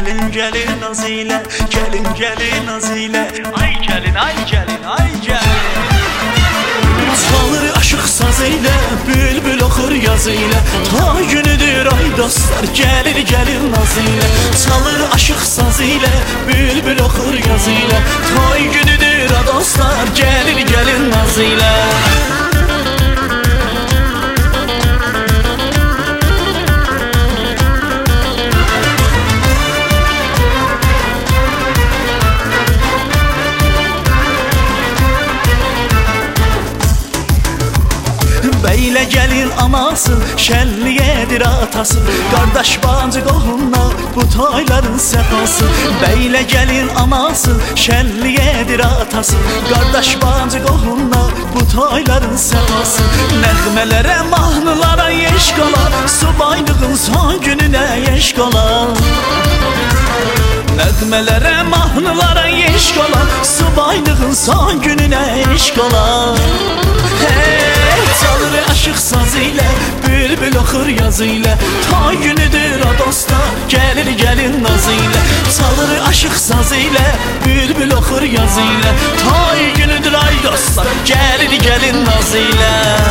Gelin gelin naz ile, gelin gelin naz ile. Ay gelin, ay gelin, ay gelin. Çalır aşıq saz ilə, bülbül oxur yaz ilə. Ta günüdür ay dostlar, gəlir gəlin naz ilə. Çalır aşıq saz ilə, bülbül oxur yaz ilə. Ta günüdür ay dostlar, gəlir gəlin naz ilə. Beylə gəlin anası, şənliyedir atası. Qardaş bacı qohumlar, bu toyların səfası. Beylə gəlin anası, şənliyedir atası. Qardaş bacı qohumlar, bu toyların səfası. Nəğmələrə, mahnılara yeş qalar, subaylığın son gününə yeş qalar. Nəğmələrə, mahnılara yeş qalar, subaylığın son gününə yeş qalar. Hey, çalır aşıq saz ilə, bülbül oxur yaz ilə. Ta günüdür o dostlar, gəlir gəlin naz ilə. Çalır aşıq saz ilə, bülbül oxur yaz ilə. Ta günüdür ay dostlar, gəlir gəlin naz ilə.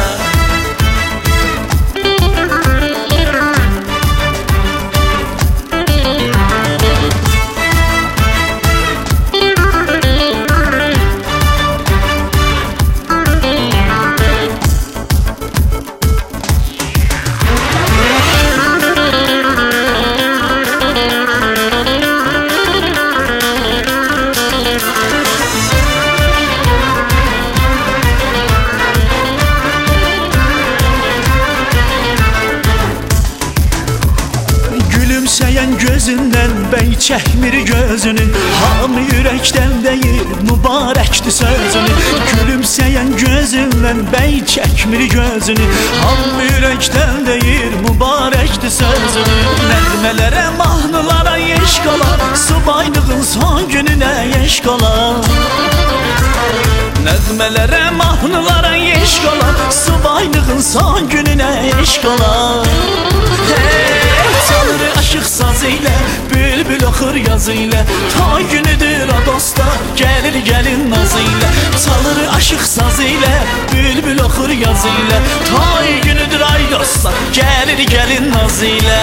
Gülümseyen gözünden bey çekmir gözünü. Hamı yürekten deyir mübarekti sözünü. Gülümseyen gözünden bey çekmir gözünü. Hamı yürekten deyir mübarekti sözünü. Nəğmələrə, mahnılara yeş qalar, subaylığın son gününe yeş qalar. Nəğmələrə, mahnılara yeş qalar, subaylığın son gününe yeş qalar. Hey, çalır aşıq saz ilə, bülbül oxur yaz ilə. Ta günüdür o dostlar, gəlir gəlin naz ilə. Çalır aşıq saz ilə, bülbül oxur yaz ilə. Ta günüdür ay dostlar, gəlir gəlin naz ilə.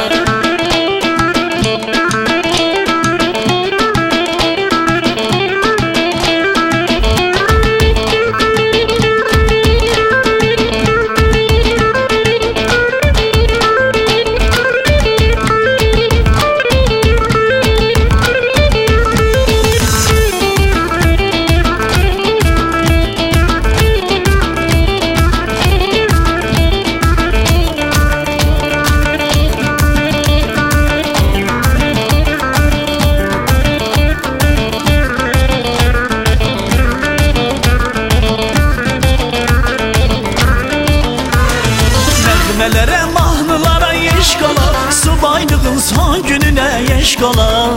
Nəğmələrə, mahnılara yeş qalar, subaylığın son gününə yeş qalar.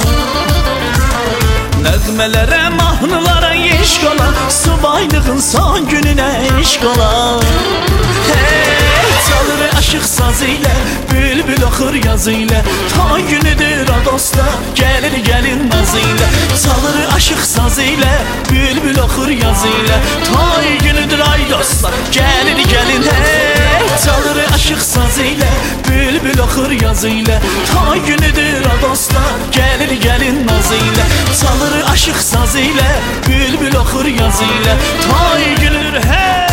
Nəğmələrə, mahnılara yeş qalar, subaylığın son gününə yeş qalar. Hey, çalır aşıq saz ilə, bülbül oxur yaz ilə. Ta günüdür o dostlar, gəlir gəlin naz ilə. Çalır aşıq saz ilə, bülbül oxur yaz ilə. Ta günüdür ay dostlar, gəlir gəlin. Hey, çalır aşıq saz ilə, bülbül oxur yaz ilə. Ta günüdür o dostlar, gəlir gəlin naz ilə. Çalır aşıq saz ilə, bülbül oxur yaz ilə. Ta günüdür hey.